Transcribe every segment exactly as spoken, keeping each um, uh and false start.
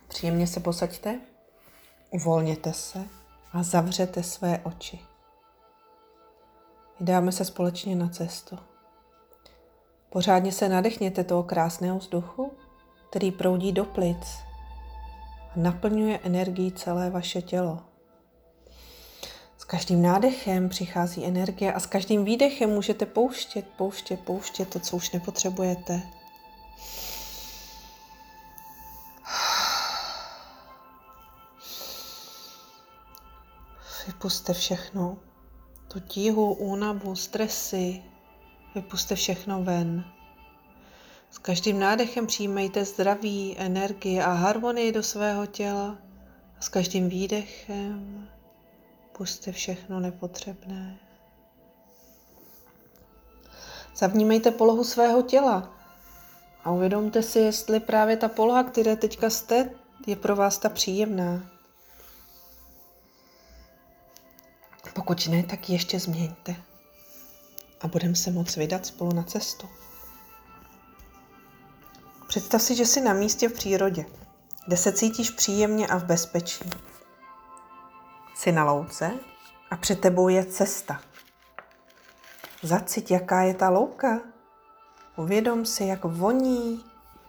Příjemně se posaďte, uvolněte se a zavřete své oči. Vydáme se společně na cestu. Pořádně se nadechněte toho krásného vzduchu, který proudí do plic a naplňuje energií celé vaše tělo. S každým nádechem přichází energie a s každým výdechem můžete pouštět, pouštět, pouštět to, co už nepotřebujete. Vypusťte všechno, tu tíhu, únavu, stresy, vypusťte všechno ven. S každým nádechem přijímejte zdraví, energii a harmonii do svého těla a s každým výdechem pusťte všechno nepotřebné. Zavnímejte polohu svého těla a uvědomte si, jestli právě ta poloha, které teďka jste, je pro vás ta příjemná. Pokud ne, tak ji ještě změňte a budeme se moct vydat spolu na cestu. Představ si, že jsi na místě v přírodě, kde se cítíš příjemně a v bezpečí. Jsi na louce a před tebou je cesta. Zacíť, jaká je ta louka. Uvědom si, jak voní,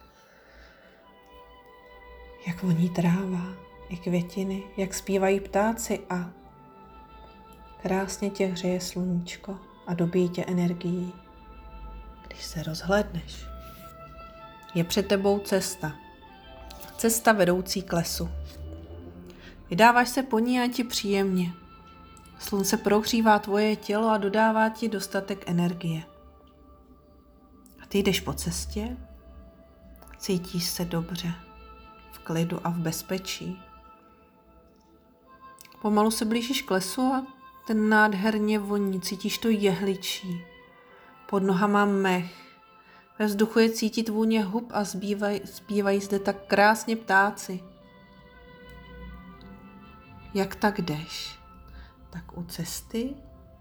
jak voní tráva, i květiny, jak zpívají ptáci a krásně tě hřeje sluníčko a dobíjí tě energií. Když se rozhlédneš, je před tebou cesta. Cesta vedoucí k lesu. Vydáváš se po ní a ti příjemně. Slunce prohřívá tvoje tělo a dodává ti dostatek energie. A ty jdeš po cestě, cítíš se dobře, v klidu a v bezpečí. Pomalu se blížíš k lesu a ten nádherně voní, cítíš to jehličí. Pod nohama mech. Ve vzduchu je cítit vůně hub a zbývaj, zpívají zde tak krásně ptáci. Jak tak jdeš? Tak u cesty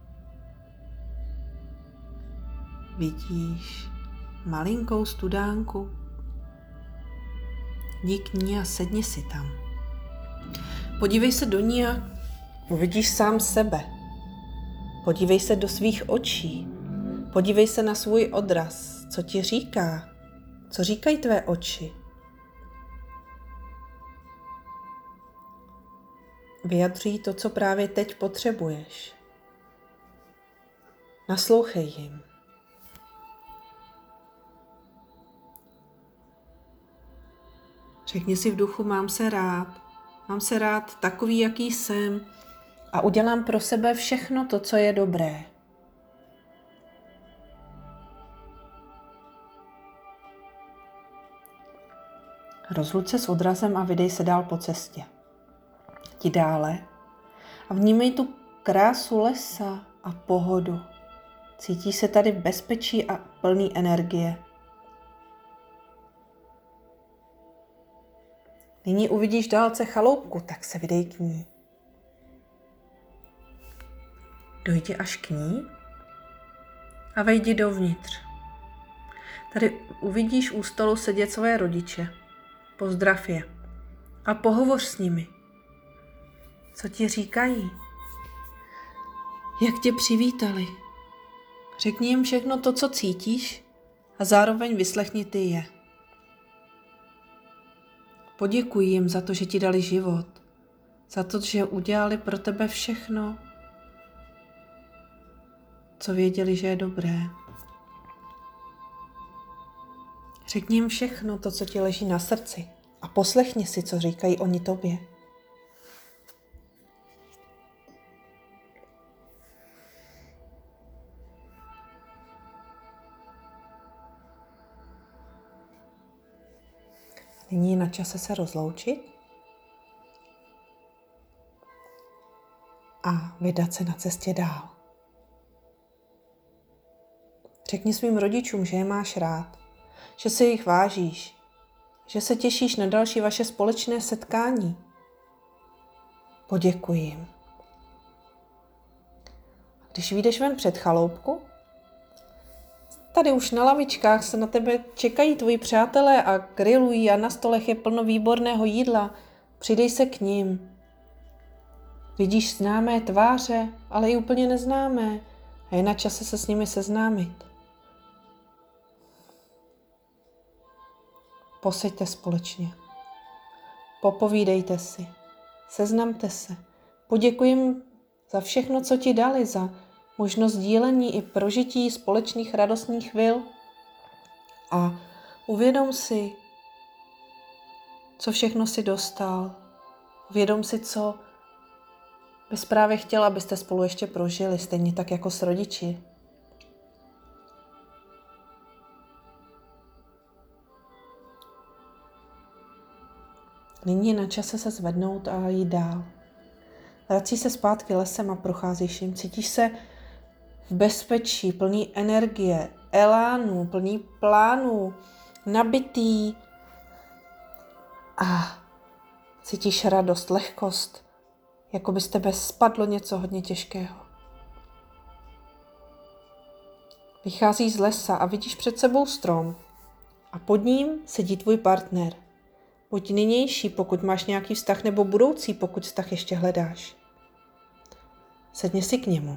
vidíš malinkou studánku. Jdi k ní a sedni si tam. Podívej se do ní a uvidíš sám sebe. Podívej se do svých očí. Podívej se na svůj odraz. Co ti říká? Co říkají tvé oči? Vyjadřují to, co právě teď potřebuješ. Naslouchej jim. Řekni si v duchu, mám se rád. Mám se rád takový, jaký jsem a udělám pro sebe všechno to, co je dobré. Rozluč se s odrazem a vydej se dál po cestě. Jdi dále a vnímej tu krásu lesa a pohodu. Cítíš se tady v bezpečí a plný energie. Nyní uvidíš dálce chaloupku, tak se vydej k ní. Dojdi až k ní a vejdi dovnitř. Tady uvidíš u stolu sedět své rodiče. Pozdrav je a pohovoř s nimi. Co ti říkají? Jak tě přivítali? Řekni jim všechno to, co cítíš a zároveň vyslechni ty je. Poděkuj jim za to, že ti dali život, za to, že udělali pro tebe všechno, co věděli, že je dobré. Řekni jim všechno to, co ti leží na srdci a poslechni si, co říkají oni tobě. Nyní je na čase se rozloučit a vydat se na cestě dál. Řekni svým rodičům, že je máš rád, že si jich vážíš, že se těšíš na další vaše společné setkání. Poděkuj jim. Když vyjdeš ven před chaloupku, Tady už na lavičkách se na tebe čekají tvoji přátelé a grilují a na stolech je plno výborného jídla. Přidej se k ním. Vidíš známé tváře, ale i úplně neznámé a je na čase se s nimi seznámit. Poseďte společně. Popovídejte si. Seznamte se. Poděkuji jim za všechno, co ti dali, za možnost dílení i prožití společných radostných chvil. A uvědom si, co všechno si dostal. Uvědom si, co bys právě chtěla, abyste spolu ještě prožili, stejně tak jako s rodiči. Nyní je na čase se zvednout a jít dál. Vrací se zpátky lesem a procházíš jim. Cítíš se v bezpečí, plný energie, elánu, plný plánů, nabitý a cítíš radost, lehkost, jako by z tebe spadlo něco hodně těžkého. Vycházíš z lesa a vidíš před sebou strom a pod ním sedí tvůj partner. Buď nynější, pokud máš nějaký vztah, nebo budoucí, pokud vztah ještě hledáš. Sedni si k němu.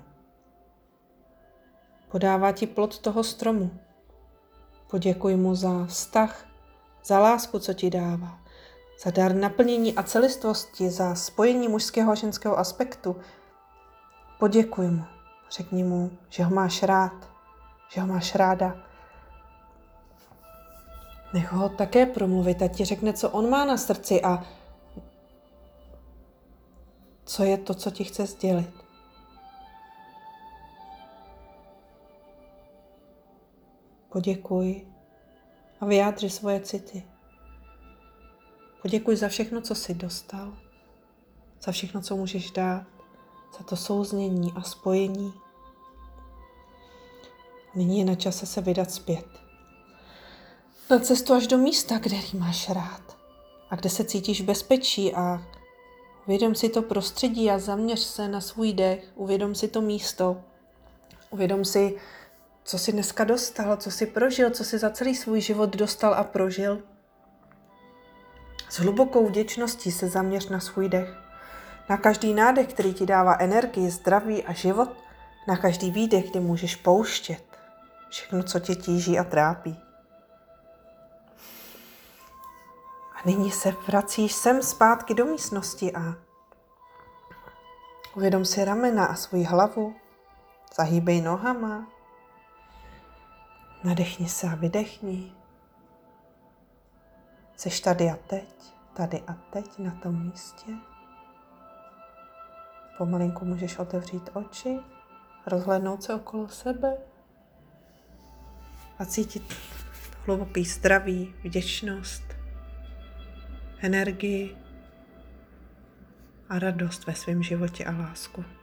Podává ti plod toho stromu. Poděkuj mu za vztah, za lásku, co ti dává, za dar naplnění a celistvosti, za spojení mužského a ženského aspektu. Poděkuj mu. Řekni mu, že ho máš rád, že ho máš ráda. Nech ho také promluvit a ti řekne, co on má na srdci a co je to, co ti chce sdělit. Poděkuj a vyjádři svoje city. Poděkuj za všechno, co jsi dostal, za všechno, co můžeš dát, za to souznění a spojení. Nyní je na čase se vydat zpět. Na cestu až do místa, kde máš rád a kde se cítíš v bezpečí a uvědom si to prostředí a zaměř se na svůj dech, uvědom si to místo, uvědom si, co jsi dneska dostal, co jsi prožil, co jsi za celý svůj život dostal a prožil. S hlubokou vděčností se zaměř na svůj dech, na každý nádech, který ti dává energii, zdraví a život, na každý výdech, kdy můžeš pouštět všechno, co tě tíží a trápí. A nyní se vracíš sem zpátky do místnosti a uvědom si ramena a svoji hlavu, zahýbej nohama, nadechni se a vydechni. Jseš tady a teď, tady a teď na tom místě. Pomalinku můžeš otevřít oči, rozhlédnout se okolo sebe a cítit hluboký zdraví, vděčnost, energii a radost ve svém životě a lásku.